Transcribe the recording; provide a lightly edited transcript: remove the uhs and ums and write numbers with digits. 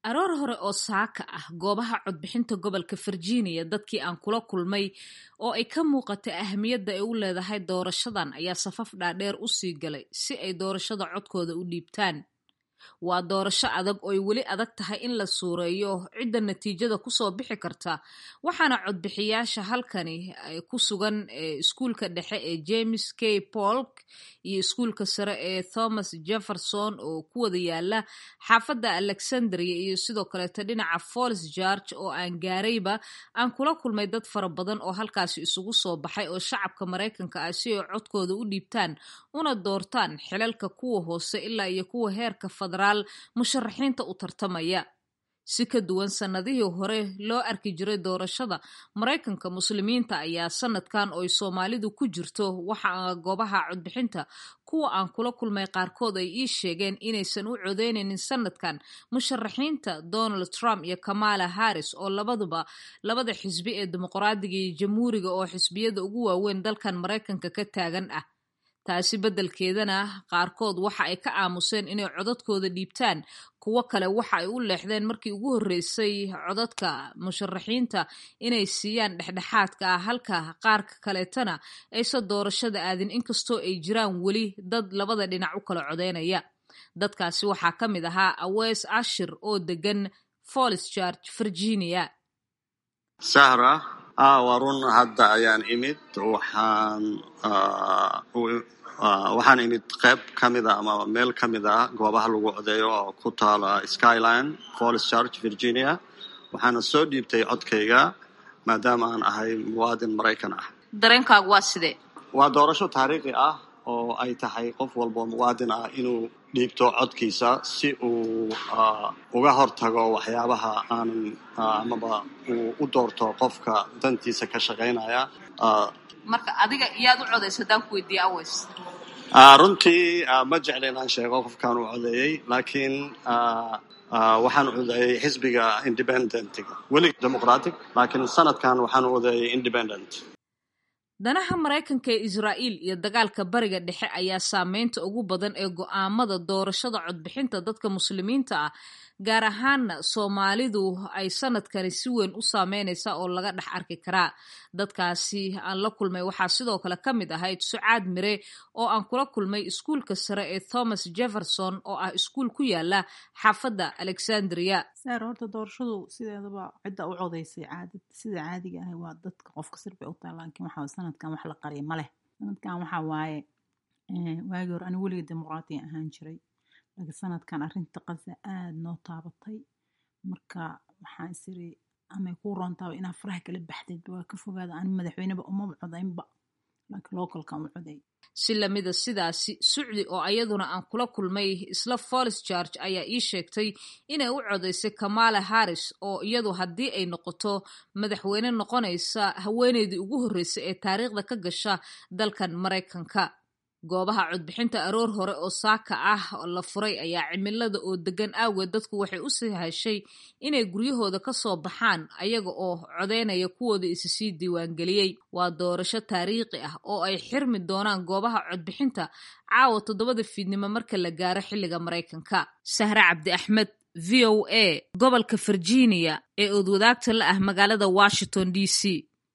aroor hore oo saaka ah goobaha codbixinta gobolka Virginia dadkii aan kula kulmay oo ay ka muuqatay ahmiyadda ay u leedahay doorashadan ayaa safaf dhaadheer u sii galay si ay doorashada codkooda u dhiibtaan. Waa doorasho adag oo ay weli adag tahay in la suureeyo cidda natiijada kusoo bixi karta, waxaana codbixiyaasha halkani ku sugan iskuulka dhexe ee James K. Polk iyo iskuulka sare ee Thomas Jefferson oo ku wada yaala xaafadda Alexandria iyo sidoo kaleeta dhinaca Falls Church oo aan gaarayba aan kula kulmay dad fara badan oo halkaasi isugu soo baxay oo shacabka Mareykanka ah si ay codkooda u dhiibtaan una doortaan xilalka kuwa hoose ilaa iyo kuwa heerka federaal musharaxiinta u tartamaya. Si ka duwan sanadihii hore loo arki jiray doorashada Mareykanka, muslimiinta ayaa sanadkan oo Soomaalidu ku jirto waxa goobaha codbixinta kuwa aan kula kulmay qaarkood ay ii sheegeen inaysan u codeynaynin sanadkan musharaxiinta Donald Trump iyo Kamala Harris oo labada xisbi ee dimuqraadiga iyo jamhuuriga oo xisbiyada ugu waaweyn dalkan Mareykanka ka taagan ah. Taasi beddelkeedana qaarkood waxa ay ka aamuseen inay codadkooda dhiibtaan, kuwo kale waxa ay u leexdeen markii ugu horreysay codadka musharaxiinta inay siiyaan dhexdhexaadka ah, halka qaarka kaleetana aysan doorashada aadin inkastoo ay jiraan weli dad labada dhinac u kala codeynaya. Dadkaasi waxaa ka mid ahaa Aweys Ashir oo degan Falls Church, Virginia. Sahra waa run hadda ayaan imid waxaan imid qayb ka mid ah ama meel ka mid ah goobaha lagu codeeyo oo ku taala Skyline Falls Church, Virginia. Waxaana soo dhiibtay codkayga maadaama aan ahay muwaadin Mareykan ah. Dareenkaagu waa sidee? Waa doorasho taariikhi ah oo ay tahay qof walba muwaadin ah inuu dhiibto codkiisa si uu uga hortago waxyaabaha aanan amaba uu u doorto qofka dantiisa ka shaqaynaya. Marka adiga iyaad u codeyso hadaan ku weydiiyo Aweys? Runtii ma jecla inaan sheego qofkaan u codeeyey, laakiin waxaan codeeyey xisbiga independentiga, weli democratic, laakiin sanadkan waxaan codeeyey independent. Danaha Mareykanka ee Israa'iil iyo dagaalka bariga dhexe ayaa saameynta ugu badan ee go'aamada doorashada codbixinta dadka muslimiinta ah, gaar ahaana Soomaalidu ay sanadkani si weyn u saameynaysa oo laga dhex arki karaa. Dadkaasi aan la kulmay waxaa sidoo kale ka mid ahayd Sucaad Mire oo aan kula kulmay iskuulka sare ee Thomas Jefferson oo ah iskuul ku yaala xaafadda Alexandria. Horta doorashadu sideedaba cidda u codeysay sida caadiga ah waa dadka qofka sir bay u tahay, laakiin waxa sanadkan wax la qariyo ma leh. Sanadkan waxa waaye waagi hore anigu weliga dimuqraadi ahaan jiray, laakiin sanadkan arrinta Gaza aad noo taabatay, marka waxaan isiri ama ku roontaa inaa faraha kala baxdid waa ka fogaada aan madaxweyneba uma codeynba, laakiin localkan u codeey. Si lamida sidaasi, Sucdi oo ayaduna aan kula kulmay isla Falls Church ayaa ii sheegtay inay u codeysay Kamala Harris oo iyadu haddii ay noqoto madaxweyne noqonaysa haweeneydii ugu horreysay ee taariikhda ka gasha dalkan Mareykanka. Goobaha codbixinta aroor hore oo saaka ah la furay ayaa cimilada oo degan awgeed dadku waxay u sahashay inay guryahooda ka soo baxaan ayaga oo codeynaya kuwooda isa sii diiwaangeliyey. Waa doorasho taariikhi ah oo ay xirmi doonaan goobaha codbixinta caawa 7 fiidnimo marka la gaaro xilliga Mareykanka. Sahra Cabdi Axmed, VOA, gobolka Virginia ee wadaagta la ah magaalada Washington DC.